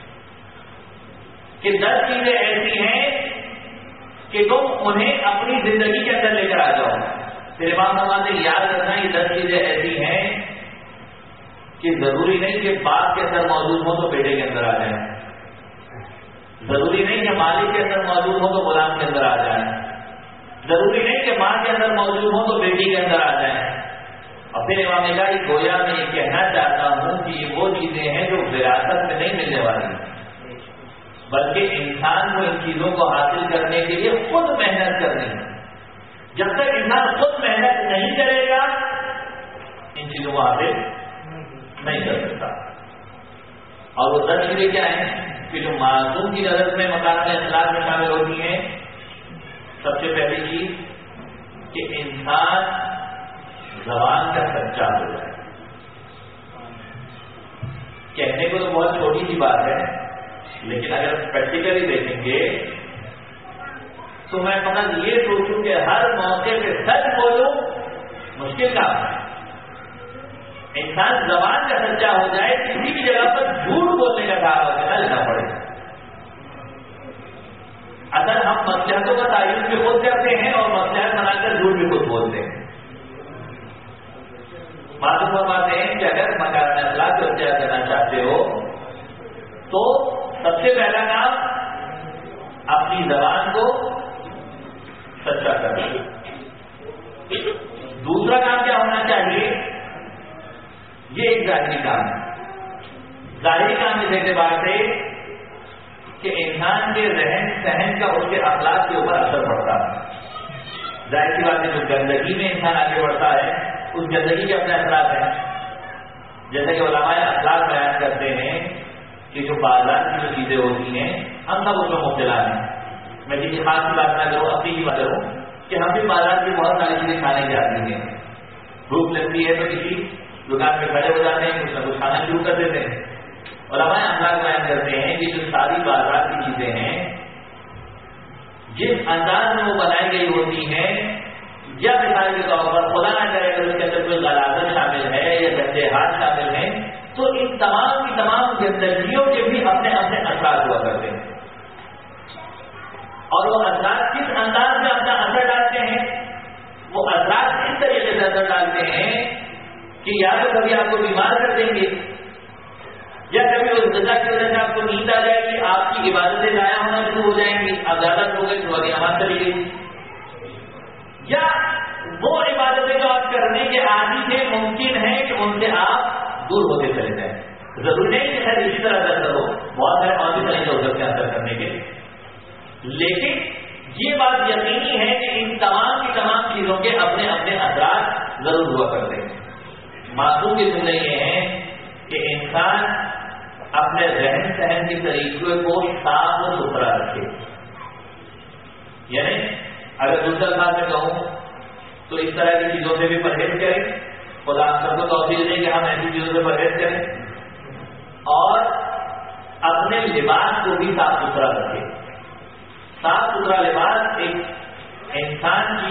کہ دس چیزیں ایسی ہیں کہ تم انہیں اپنی زندگی کے اندر لے کر آ جاؤ. پھر امام محمد نے یاد رکھنا یہ دس چیزیں ایسی ہیں کہ ضروری نہیں کہ باپ کے اندر موجود ہو تو بیٹے کے اندر آ جائیں. ضروری نہیں کہ مالک کے اندر موجود ہو تو غلام کے اندر آ جائیں. ضروری نہیں کہ ماں کے اندر موجود ہو تو بیٹی کے اندر آ جائیں. اور پھر امام نے کہا کہ گویا میں یہ کہنا چاہتا ہوں کہ یہ وہ چیزیں ہیں جو وراثت میں نہیں ملنے والی، بلکہ انسان کو ان چیزوں کو حاصل کرنے کے لیے خود محنت کرنی ہے. جب تک انسان خود محنت نہیں کرے گا ان چیزوں کو حاصل نہیں کر سکتا. اور وہ دس چیزیں کیا ہیں کہ جو معصوم کی نظر میں مکان اخلاق میں شامل ہوتی ہیں. سب سے پہلی چیز کہ انسان زبان کا سچا ہو جائے. کہنے کو تو بہت چھوٹی سی بات ہے، لیکن اگر پریکٹیکلی دیکھیں گے تو میں فقط یہ سوچوں کہ ہر موقع پہ سچ بولوں مشکل کام ہے. انسان زبان کا سچا ہو جائے، کسی بھی جگہ پر جھوٹ بولنے کا دعویٰ نہ لینا پڑے. اگر ہم مصلحتوں کا تعین بھی خود کرتے ہیں اور مصلحت بنا کر جھوٹ بھی خود بولتے ہیں. معلوم فرماتے ہیں کہ اگر مکارم اخلاق کو اختیار کرنا چاہتے ہو تو سب سے پہلا کام اپنی زبان کو سچا کرنا. دوسرا کام کیا ہونا چاہیے؟ یہ ایک ظاہری کام ہے. ظاہری کام اس اعتبار سے کہ انسان کے رہن سہن کا اس کے اخلاق کے اوپر اثر پڑتا ہے. ظاہر سی بات ہے جو گندگی میں انسان آگے بڑھتا ہے اس گندگی کے اپنے اثرات ہیں. جیسا کہ علماء اخلاق بیان کرتے ہیں کہ جو بازار کی جو چیزیں ہوتی ہیں ہم سب اس میں مبتلا ہیں. میں کسی خاص کی بات نہ کروں، اپنی کی بات کروں کہ ہم بھی بازار کی بہت ساری چیزیں کھانے کی آتی ہیں. بھوک لگتی ہے تو کسی دکان پہ کھڑے ہو جاتے ہیں، کچھ نہ کچھ کھانا شروع کر دیتے ہیں. علماء اخلاق بیان کرتے ہیں کہ جو ساری بازار کی چیزیں ہیں جس انداز میں وہ بنائی گئی ہوتی ہیں، یا مثال کے طور پر خدا نہ کرے اگر اس کے اندر کوئی غلاظت شامل ہے یا گندے ہاتھ شامل ہیں، تو ان تمام کی تمام گندگیوں کے بھی اپنے اپنے اثرات ہوا کرتے ہیں. اور وہ اثرات کس انداز میں اپنا اثر ڈالتے ہیں؟ وہ اثرات اس طریقے سے اثر ڈالتے ہیں کہ یا تو کبھی آپ کو بیمار کر دیں گے، یا کبھی اس غذا کی وجہ سے آپ کو نیند آ جائے گی، آپ کی عبادتیں ضائع ہونا شروع ہو جائیں گی، آپ زیادہ ہو گئے تو آگے نماز چلی گئی. یا وہ عبادتیں جو آپ کرنے کے عادی تھے ممکن ہے کہ ان سے آپ دور ہوتے چلے جائیں. ضروری نہیں کہ خیر اسی طرح اثر کرو، بہت سارے اور بھی طریقے ہو سکتے ہیں اثر کرنے کے. لیکن یہ بات یقینی ہے کہ ان تمام کی تمام چیزوں کے اپنے اپنے اثرات ضرور ہوا کرتے ہیں. معصوم کی جملے یہ ہیں کہ انسان اپنے رہن سہن کے طریقے کو صاف و ستھرا رکھے. یعنی اگر دوسرا الفاظ میں کہوں تو اس طرح کی چیزوں سے بھی پرہیز کریں. خدا سب کو توفیق دے کہ ہم ایسی چیزوں سے پرہیز کریں اور اپنے لباس کو بھی صاف ستھرا رکھیں. صاف ستھرا لباس ایک انسان کی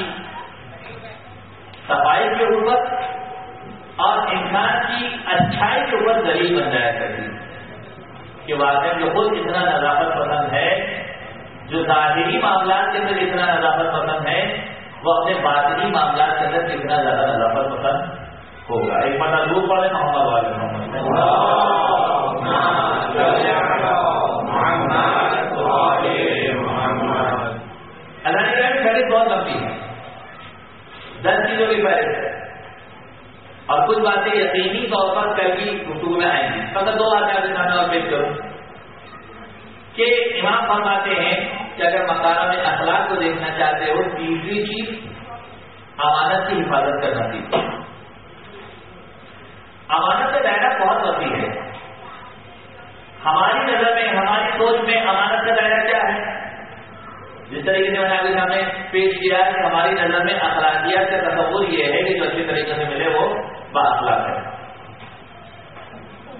صفائی کے اوپر اور انسان کی اچھائی کے اوپر دلیل بن جایا کرتی ہے کہ واقعی جو خود اتنا نظافت پسند ہے، جو ظاہری معاملات کے اندر اتنا نظافت پسند ہے، وہ اپنے باطنی معاملات کے اندر کتنا زیادہ نظافت پسند ہوگا. ایک بار ضرور پڑھیں محمد والے محمد اللہ نے کہا کہ فہرست بہت لمبی ہے، دس چیزوں کی فہرست ہے اور کچھ باتیں یقینی طور پر کل کی گفتگو میں آئیں گی. مگر دو باتیں آپ کے سامنے اور پیش کروں کہ امام فرماتے ہیں کہ اگر مکارم اخلاق کو دیکھنا چاہتے ہو تیسری چیز امانت کی حفاظت کرنا چاہیے. امانت کا دائرہ بہت وسیع ہے. ہماری نظر میں ہماری سوچ میں امانت کا دائرہ کیا ہے؟ جس طریقے سے میں نے آپ کے سامنے پیش کیا کہ ہماری نظر میں اخلاقیات کا تصور یہ ہے کہ جو اچھی طریقے سے ملے وہ بااخلاق ہے.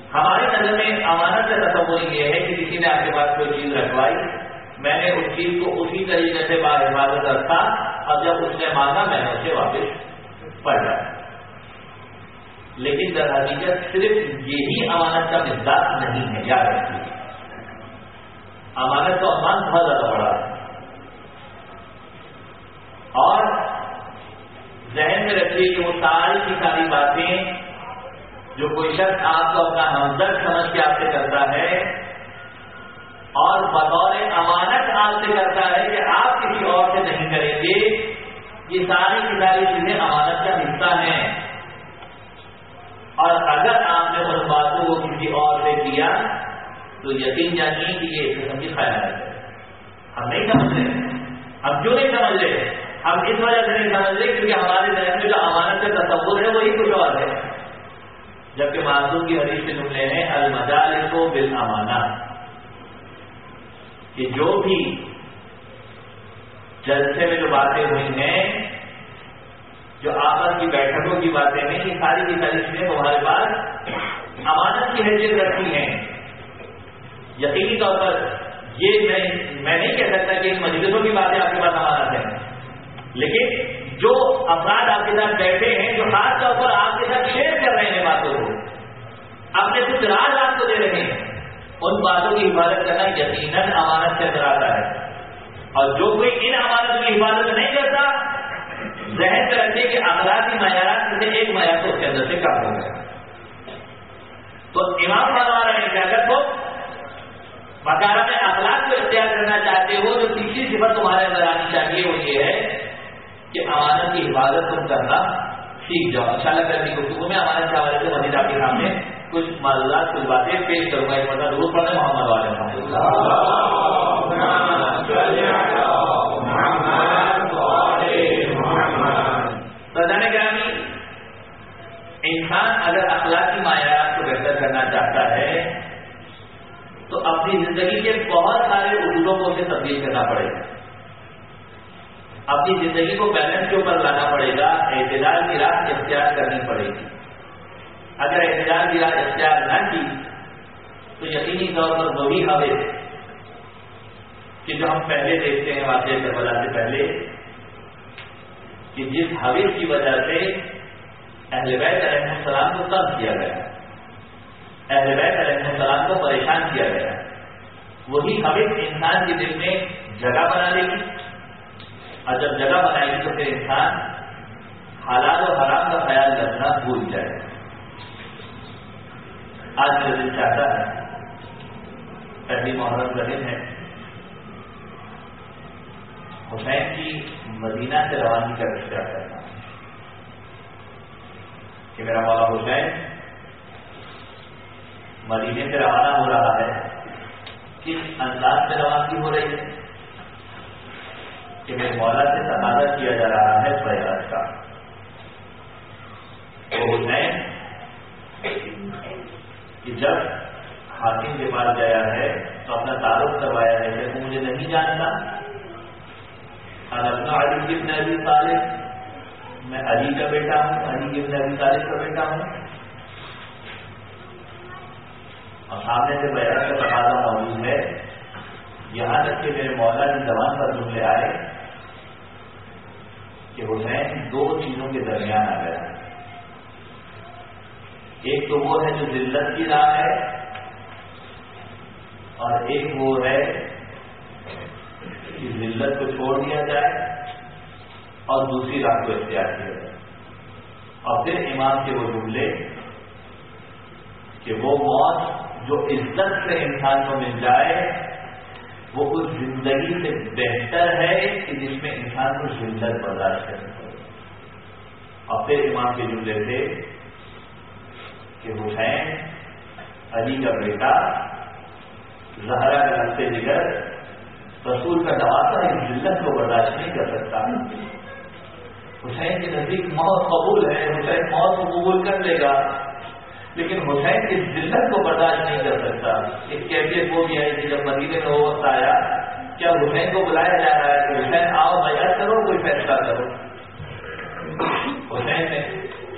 ہماری نظر میں امانت کا تصور یہ ہے کہ کسی نے آپ کے پاس کوئی چیز رکھوائی، میں نے اس چیز کو اسی طریقے سے باحفاظت رکھا اور جب اس نے مانگا میں نے اسے واپس پڑھ ڈالا. لیکن در حقیقت صرف یہی امانت کا مزاج نہیں ہے. یاد رکھیے امانت کا عنوان بہت زیادہ بڑا ہے، اور ذہن میں رکھیے کہ وہ ساری کی ساری باتیں جو کوئی شخص آپ کو اپنا ہمدرد سمجھ کے آپ سے کرتا ہے اور بطور امانت آپ سے کرتا ہے کہ آپ کسی اور سے نہیں کریں گے، یہ ساری کی ساری چیزیں امانت کا حصہ ہیں. اور اگر آپ نے ان باتوں کو کسی اور سے کیا تو یقین جانیے کہ یہ ایک قسم کی خیانت ہے. ہم نہیں سمجھ رہے. ہم کیوں نہیں سمجھ رہے؟ ہم اس وجہ سے نہیں سمجھ رہے کیونکہ ہمارے ذہن میں جو امانت کا تصور ہے وہی کچھ اور ہے، جبکہ معصوم کی حدیث کے جملے ہیں المجالس بالامانہ، کہ جو بھی جلسے میں جو باتیں ہوئی ہیں، جو آپس کی بیٹھکوں کی باتیں ہیں، یہ ساری کی ساری چیزیں تمہارے پاس امانت کی حیثیت رکھتی ہیں. یقینی طور پر یہ میں میں نہیں کہہ سکتا کہ ان مجلسوں کی باتیں آپ کے پاس امانت ہیں، لیکن جو افراد آپ کے ساتھ بیٹھے ہیں، جو خاص طور پر آپ کے ساتھ شیئر کر رہے ہیں باتوں کو، اپنے کچھ راز آپ کو دے رہے ہیں، ان باتوں کی حفاظت کرنا یقیناً امانت سے کراتا ہے. اور جو کوئی ان امانت کی حفاظت نہیں کرتا، ذہن میں رکھیے کہ اخلاقی معیارات میں سے ایک معیار تو اس کے اندر سے کم ہو گیا. تو امام فرما رہے ہیں کہ اگر تم بقارہ میں اخلاق کو اختیار کرنا چاہتے ہو تو تیسری صفت تمہارے اندر آنی چاہیے، وہ یہ ہے کہ امانت کی حفاظت تم کرنا سیکھ جاؤ. ان شاء اللہ کل کی گفتگو میں امانت کے حوالے سے مزید آپ کے سامنے کچھ معلومات کچھ باتیں پیش کروں گا. ایک مرتبہ ضرور پڑھیں محمد والے سردان گرامی. انسان اگر اخلاقی معیارات کو بہتر کرنا چاہتا ہے تو اپنی زندگی کے بہت سارے اصولوں کو اسے تبدیل کرنا پڑے گا، اپنی زندگی کو بیلنس کے اوپر لانا پڑے گا، اعتدال کی راہ اختیار کرنی پڑے گی. اگر اعتدال کی راہ اختیار نہ کی تو یقینی طور پر وہی حوث کہ جو ہم پہلے دیکھتے ہیں واقعہ کربلا سے پہلے، کہ جس حوث کی وجہ سے اہل بیت علیہ السلام کو تنگ کیا گیا، اہل بیت علیہ السلام کو پریشان کیا گیا، وہی حوث انسان کے دل میں جگہ بنا لے گی، اور جب جگہ بنائے گی تو پھر انسان حلال و حرام کا خیال رکھنا بھول جائے گا. آج کا دن چاہتا ہے، پہلی محرم کا دن ہے، حسین کی مدینہ سے روانگی کا رشتہ کرنا کہ میرا مولا حسین مدینے سے روانہ ہو رہا ہے. کس انداز سے روانگی ہو رہی ہے کہ میرے مولا سے تقاضا کیا جا رہا ہے بیعت کا. وہ حسین کہ جب حاکم کے پاس گیا ہے تو اپنا تعارف کروایا ہے کہ مجھے نہیں جانتا، اپنا علی ابن ابی طالب، میں علی کا بیٹا ہوں، علی ابن ابی طالب کا بیٹا ہوں. اور سامنے سے بیعت کا تقاضا موجود ہے، یہاں تک کہ میرے مولا کی زبان پر جملے آئے کہ حسین دو چیزوں کے درمیان آ گیا. ایک تو وہ ہے جو ذلت کی راہ ہے، اور ایک وہ ہے کہ ذلت کو چھوڑ دیا جائے اور دوسری راہ کو اختیار کیا جائے. اور پھر امام کے وہ جملے کہ وہ موت جو عزت سے انسان کو مل جائے وہ اس زندگی سے بہتر ہے کہ جس میں انسان کو ذلت برداشت کرنی پڑے. اور پھر امام کے جملے تھے کہ حسین علی کا بیٹا، زہرا کا رشتے جگر، رسول کا نواسا اس ذلت کو برداشت نہیں کر سکتا. حسین کے نزدیک موت قبول ہے، حسین موت کو قبول کر لے گا، لیکن حسین کی ذلت کو برداشت نہیں کر سکتا. ایک کیفیت وہ بھی ہے کہ جب مدینے میں وہ وقت آیا، کیا حسین کو بلایا جا رہا ہے کہ حسین آؤ بیعت کرو، کوئی فیصلہ کرو. حسین نے اب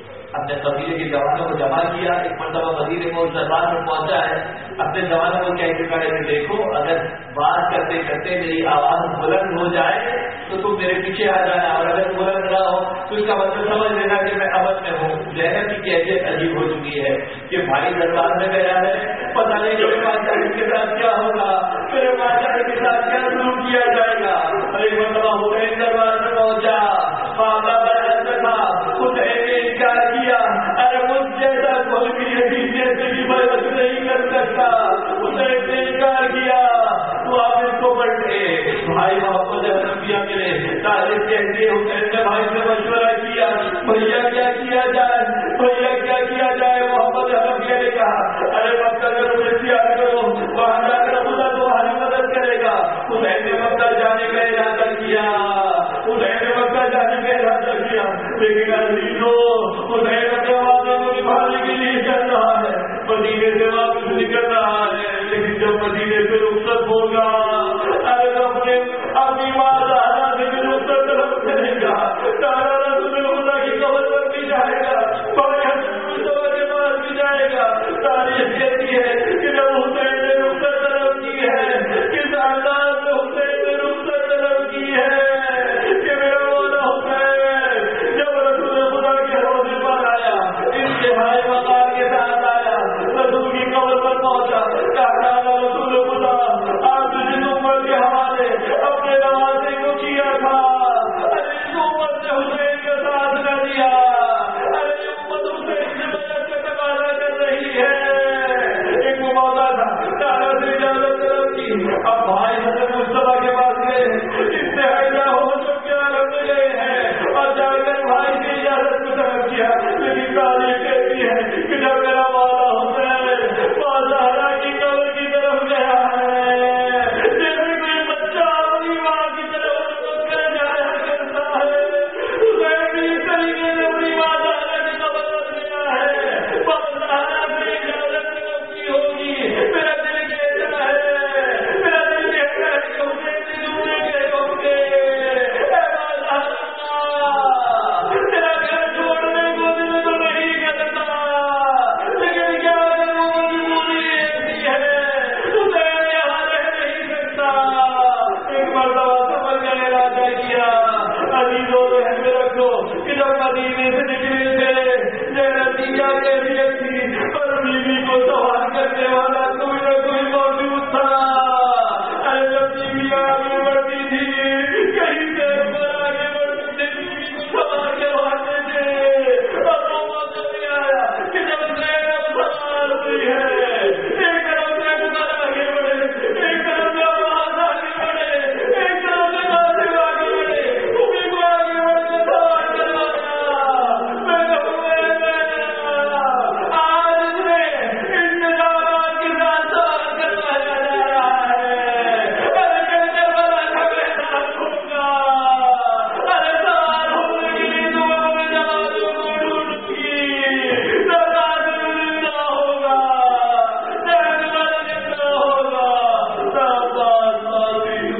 اپنے قبیلے کے جوانوں کو جمع کیا. ایک مرتبہ مدینے میں اس دربار میں پہنچا ہے, اپنے جوانوں کو کہہ چکا ہے کہ دیکھو اگر بات کرتے کرتے میری آواز بلند ہو جائے تو تم میرے پیچھے آ جانا, اور اگر بلند نہ ہو تو اس کا مطلب سمجھ لینا کہ میں امن میں ہوں. زینب کی کیفیت عجیب ہو چکی ہے کہ بھائی دربار میں گیا ہے, پتہ نہیں میرے بادشاہ کے ساتھ کیا ہوگا, میرے بادشاہ کے ساتھ کیا سلوک کیا جائے گا. اور ایک مرتبہ ہو گئے دربار میں پہنچا, معاملہ بدل تھا, اس نے انکار کیا, ارے مجھ جیسا کوئی بھی یقین جیسے کی مدد نہیں کر سکتا, اس نے انکار کیا. تو آپ اس کو پڑھتے بھائی محمد حنفیہ ملے, طالب کہتے حسین نے بھائی سے مشورہ کیا, بھیا کیا کیا جائے, بھیا کیا کیا جائے. محمد حنفیہ نے کہا ارے مکہ کا روز اختیار کرو, وہاں جا کر خدا تمہاری مدد کرے گا. حسین نے مکہ جانے کا ارادہ کیا, حسین نے مکہ جانے کا ارادہ کیا, لیکن عزیزو حسین اپنے وعدے کو نبھانے کے لیے چل رہا ہے, مدینے سے واپس نکل رہا ہے. لیکن جب مدینے سے رخصت ہوگا, ارے تو اپنے اپنی ماں زہرا سے بھی رخصت طلب کرے گا, سارا رسول خدا کی قبر پر بھی جائے گا, بڑے حسن کے پاس بھی جائے گا. تاریخ کہتی ہے کہ جب حسین نے رخصت طلب کی ہے, کس انداز میں حسین نے رخصت طلب کی ہے کہ میرا مولا حسین جب رسول خدا کے حوضے پر آیا, انتہائی مقام کے ساتھ آیا, رسول کی قبر پر پہنچا, کہا رسول خدا آپ جس امت کے حوالے اپنے نوازے کو کیا تھا, ارے اس امت نے حسین کا ساتھ نہ دیا, ارے یہ امت حسین سے مدد کا تقاضا کر رہی ہے. ایک موقع تھا, دادا سے اجازت طلب کی, اب بھائی حسن مصطفیٰ کے پاس گئے, استحاضہ ہو چک کے عالم میں گئے ہیں, اور جا کر بھائی سے اجازت کو طلب کیا. لیکن تاریخ کہتی ہے کہ جب میرا مولا حسین ماں زہرا کی قبر کی طرف گیا ہے, جیسے کوئی بچہ اپنی ماں کی طرف رخ کر جایا کرتا ہے, حسین بھی اس طریقے سے اپنی ماں زہرا کی قبر پر گیا ہے. ماں زہرا سے اجازت طلب کی ہوگی. میرا دل کہتا ہے, میرا دل کہتا ہے کہ حسین سے جملے گئے ہوں گے, اے ماں زہرا تیرا گھر چھوڑنے کو دل تو نہیں کرتا, لیکن کیا کروں مجبوری ایسی ہے, حسین یہاں رہ نہیں سکتا. ایک مرتبہ سفر کا ارادہ کیا, عزیزوں ذہن میں رکھو کہ جب مدینے سے نکلے تھے, زینب کی کیا کیفیت تھی, پر بیوی کو سوال کرنے والا کوئی نہ کوئی موجود تھا. ارے جب بیوی آگے بڑھتی تھی, کہیں سے اوپر آگے بڑھتی تھی, بیوی کو سوال کرواتے تھے. اور وہ موقع بھی آیا کہ جب زینب سوال ہوئی ہے, ایک طرف سے عمر آگے بڑھے, ایک طرف سے عباس آگے بڑھے, ایک طرف سے قاسم آگے بڑھے, انہیں کو آگے بڑھ کے سوال کروایا. میں کہوں اے میرا, آج اس نے انتظامات کے ساتھ سوال کروایا جا رہا ہے. ارے کلچر والا کا میدان ہوگا, ارے سوال ہونے کے لیے دعا میں جماعتوں کو ڈھونڈتی, سرکار زندہ ہوگا, جہاں والا زندہ ہوگا. سرکار ماضی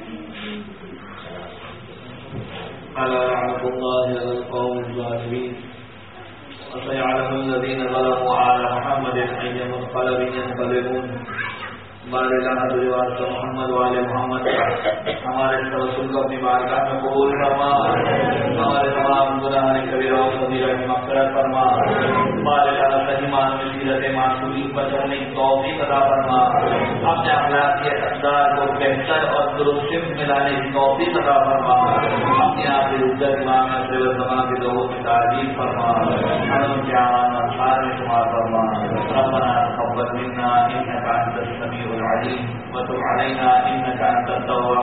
على رحمة الله على القوم الظالمين. وسيعلم الذين ظلموا على محمد أي منقلب ينقلبون. بارے اللہ حضرت محمد والے محمد ہمارے رسول کو اپنی بارگاہ میں قبول فرما, ہمارے تمام گناہ کبیرہ و صغیرہ کی مغفرت فرما. بارے اللہ صحیح معنی میں سیرت معصومین پر چلنے کی توفیق عطا فرما. اپنے اخلاقی اقدار کو بہتر اور درست میں لانے کی توفیق عطا فرما. اپنے آپ کی عزت امام عصر الزمان کے لوگوں کی تعریف فرما. ہم کے عام انصار میں شمار فرما. ربنا تقبل منا انك انت السميع العليم وتب علينا انك انت التواب